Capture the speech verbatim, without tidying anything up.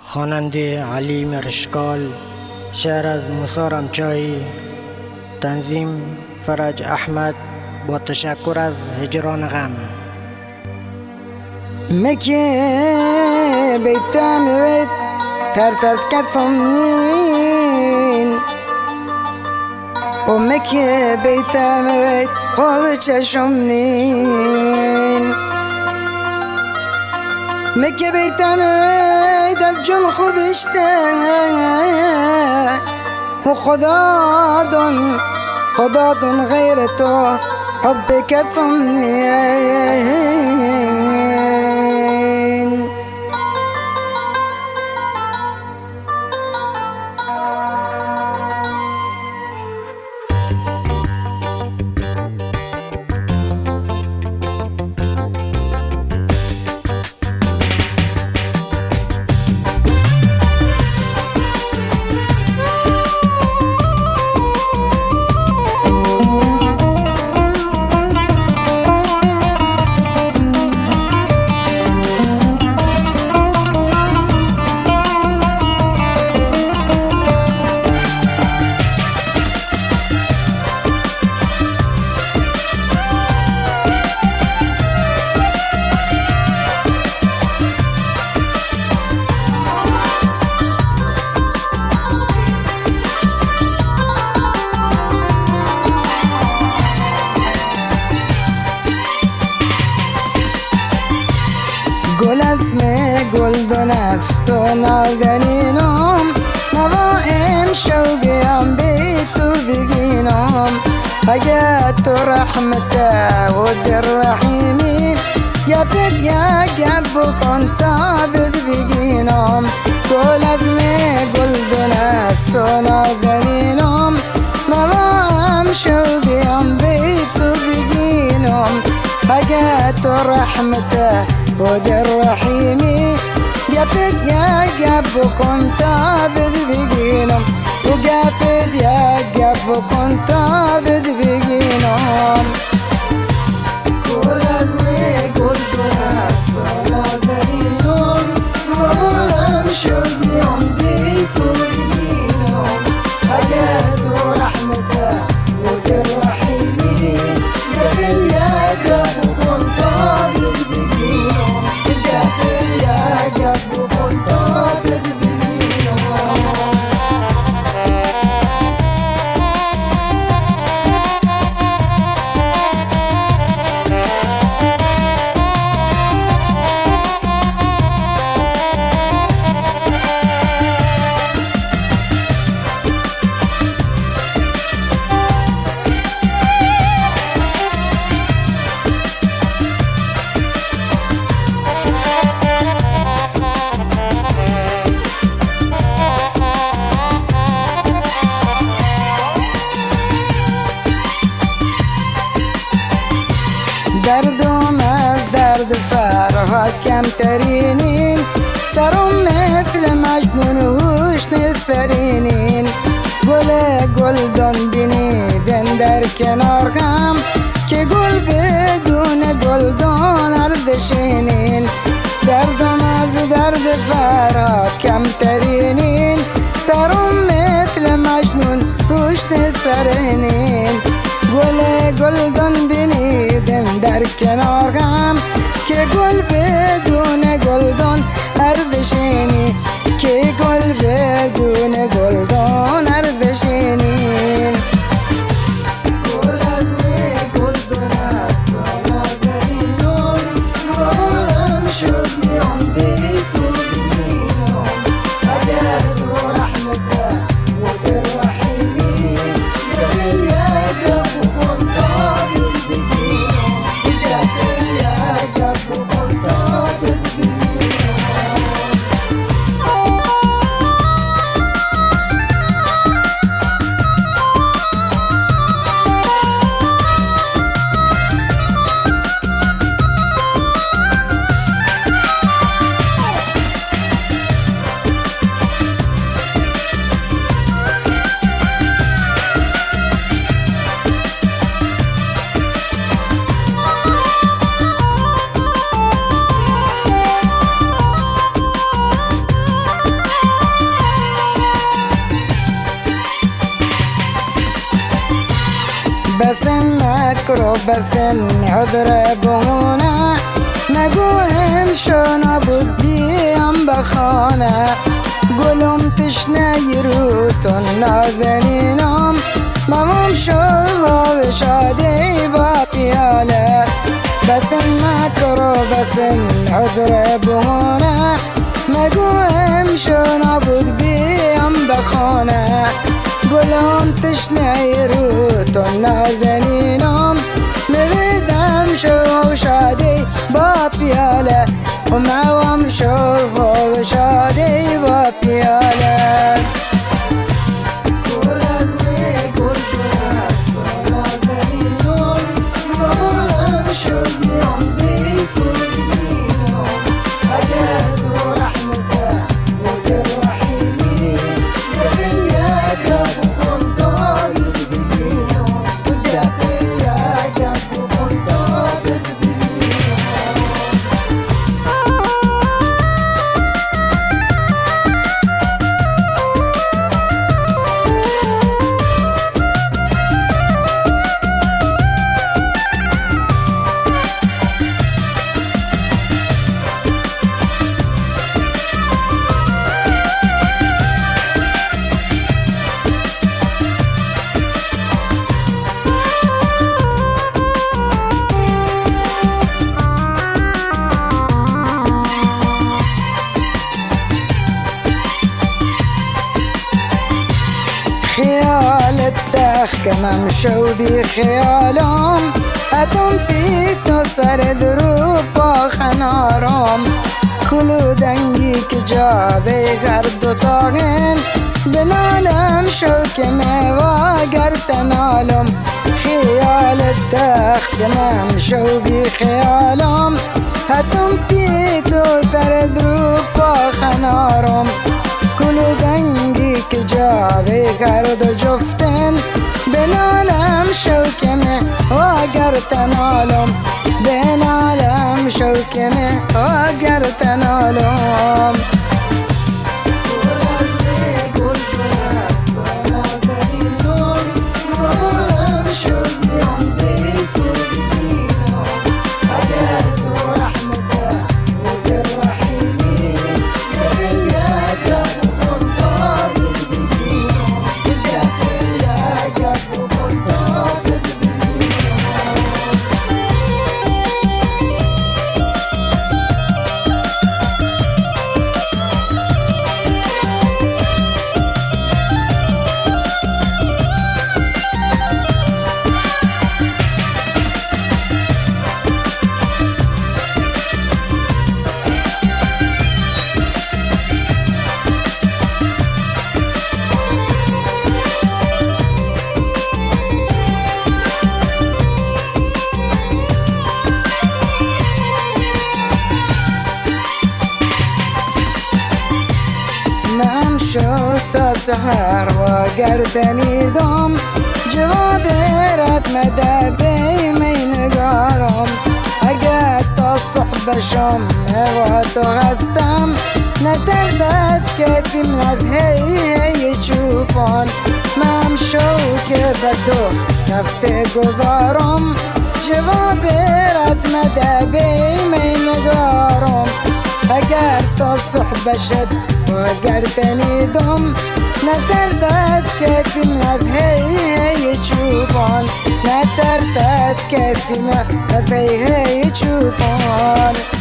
خواننده علی مرشکال. شعر از موسی رمچایی. تنظیم فرج احمد. با تشکر از هجران غم. مكي بيتام بيت ترتز كثمنين ومكي بيتام بيت قوبش شمنين مكي بيتام بيت الجن خبشتان وخضاد خضاد غيرته حبك ثمنين قول اسمي قول دون استو نازنينهم مضائم شوقي عم بيتو بقينهم حاجات رحمته ود الرحيمين يا بيت يا قلب كنت عبد بقينهم قول اسمي قول دون استو نازنينهم مضائم شوقي عم بيتو بقينهم حاجات رحمته ود الرحيمي قابد يا قاب كنت عبد بقينهم وقابد يا قاب كنت عبد بقينهم قول أزمي قول دراس ولا زليلهم مرام شوقي عمديتو بقينهم حاجات ورحمته ود الرحيمي قابد يا قاب كنت عبد بقينهم درد وما درد فرهاد كم ترينين سرهم مثل مجنون وشن الثرينين قول قول دون بني دن در کنار غم که قول بدون قول دون اردشينين درد وما درد فرهاد كم ترينين سرهم مثل مجنون وشن الثرينين قول قول دون بني دن در کنار غم که گل بدون گلدان اردشینی که گل بدون گلدان اردشینین گل از گلدان است و نازنینم مرام شدی عمدی تو بگیرم اگر تو رحمته ود الرحیمین قبل یا قبل کنت بس العذر بهونه نقوهم شو نبض بيهم بخانه قولهم تشنيروتون نازنينهم مموم شوها وشادي بابياله بس المكرو بس العذر بهونه نقوهم شو نبض بيهم بخانه قولهم تشنيروتون نازنينهم مبيدهم شوها وشادي بابياله وما ومشوها وشادي بابياله خيال التخ كما مشوا بخيالهم أتم بيتو سر ذروب خنارهم كلو دنگی که جابه غرد و طاغن بنالم شوك ميوا قرتنالهم خيال التخ كما مشوا بخيالهم أتم بيتو سر ذروب خنارهم كلو دنگی که جابه غرد و جفتن بنالم شوكمه وقرتنالهم بنالم شوكمه وقرتنالهم مهم شد سحر وقرتني دوم جوابي رد مدى بيمي نقارم أقعدت الصحبة شم وتغزتم نتردد كتي من هي هي تشوفون مهم شو كفتو نفتي قزارم جوابي رد مدى بيمي نقارم أقعدت الصحبة شد وقرتني دم نتردد كيف ما هي هي تشوفون نتردد كيف ما هي هي تشوفون